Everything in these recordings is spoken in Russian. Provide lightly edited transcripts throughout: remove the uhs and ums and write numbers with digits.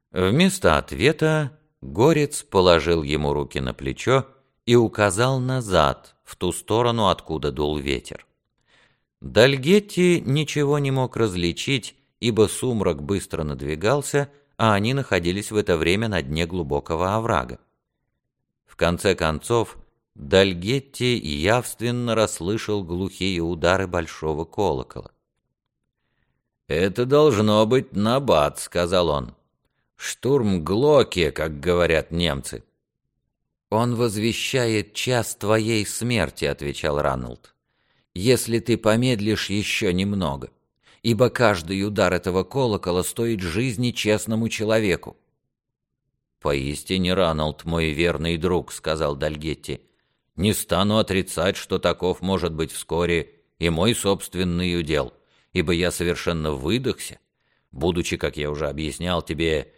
Вместо ответа Горец положил ему руки на плечо и указал назад, в ту сторону, откуда дул ветер. Дальгетти ничего не мог различить, ибо сумрак быстро надвигался, а они находились в это время на дне глубокого оврага. В конце концов, Дальгетти явственно расслышал глухие удары большого колокола. «Это должно быть набат», — сказал он. «Штурм Глоки, как говорят немцы». «Он возвещает час твоей смерти», — отвечал Раннелд, «если ты помедлишь еще немного, ибо каждый удар этого колокола стоит жизни честному человеку». «Поистине, Раннелд, мой верный друг», — сказал Дальгетти, «не стану отрицать, что таков может быть вскоре и мой собственный удел, ибо я совершенно выдохся, будучи, как я уже объяснял тебе,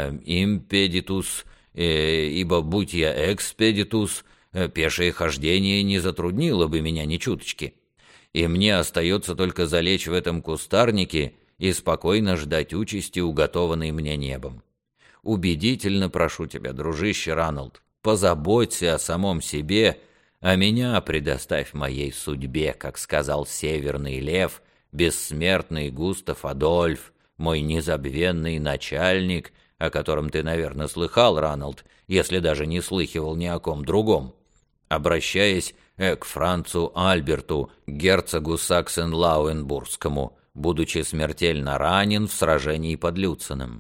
импедитус, ибо будь я экспедитус, пешее хождение не затруднило бы меня ни чуточки, и мне остается только залечь в этом кустарнике и спокойно ждать участи, уготованной мне небом. Убедительно прошу тебя, дружище Раннелд, позаботься о самом себе, а меня предоставь моей судьбе, как сказал Северный Лев, бессмертный Густав Адольф, мой незабвенный начальник, о котором ты, наверное, слыхал, Раннелд, если даже не слыхивал ни о ком другом, обращаясь к Францу Альберту, герцогу Саксен-Лауенбургскому, будучи смертельно ранен в сражении под Люценом.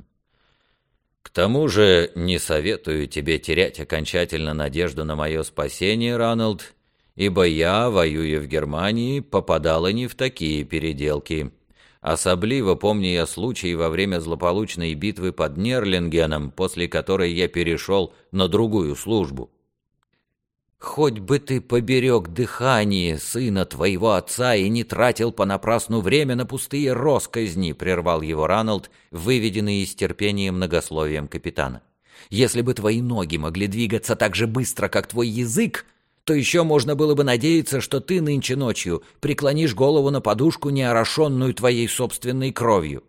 К тому же не советую тебе терять окончательно надежду на мое спасение, Раннелд, ибо я, воюя в Германии, попадала не в такие переделки. Особливо помню я случай во время злополучной битвы под Нерлингеном, после которой я перешел на другую службу. «Хоть бы ты поберег дыхание сына твоего отца и не тратил понапрасну время на пустые росказни», — прервал его Раннелд, выведенный из терпения многословием капитана. «Если бы твои ноги могли двигаться так же быстро, как твой язык, то еще можно было бы надеяться, что ты нынче ночью преклонишь голову на подушку, не орошенную твоей собственной кровью».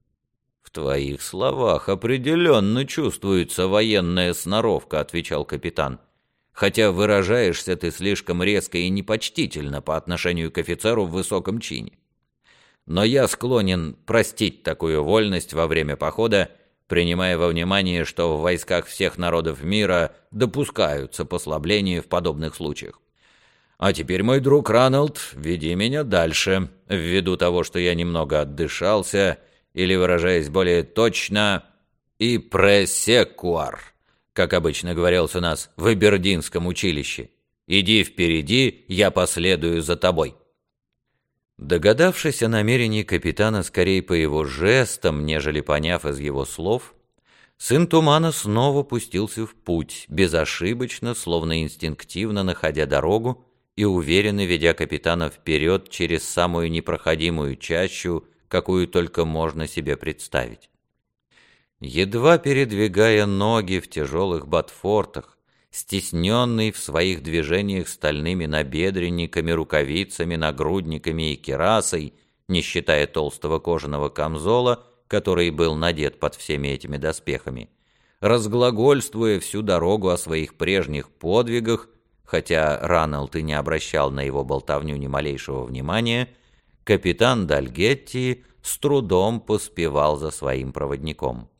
«В твоих словах определенно чувствуется военная сноровка», — отвечал капитан, «хотя выражаешься ты слишком резко и непочтительно по отношению к офицеру в высоком чине. Но я склонен простить такую вольность во время похода, принимая во внимание, что в войсках всех народов мира допускаются послабления в подобных случаях. А теперь, мой друг Раннелд, веди меня дальше, ввиду того, что я немного отдышался, или, выражаясь более точно, и пресекуар, как обычно говорилось у нас в Эбердинском училище. Иди впереди, я последую за тобой». Догадавшись о намерении капитана скорее по его жестам, нежели поняв из его слов, сын Тумана снова пустился в путь, безошибочно, словно инстинктивно находя дорогу и уверенно ведя капитана вперед через самую непроходимую чащу, какую только можно себе представить. Едва передвигая ноги в тяжелых ботфортах, стесненный в своих движениях стальными набедренниками, рукавицами, нагрудниками и кирасой, не считая толстого кожаного камзола, который был надет под всеми этими доспехами, разглагольствуя всю дорогу о своих прежних подвигах, хотя Раннелд и не обращал на его болтовню ни малейшего внимания, капитан Дальгетти с трудом поспевал за своим проводником.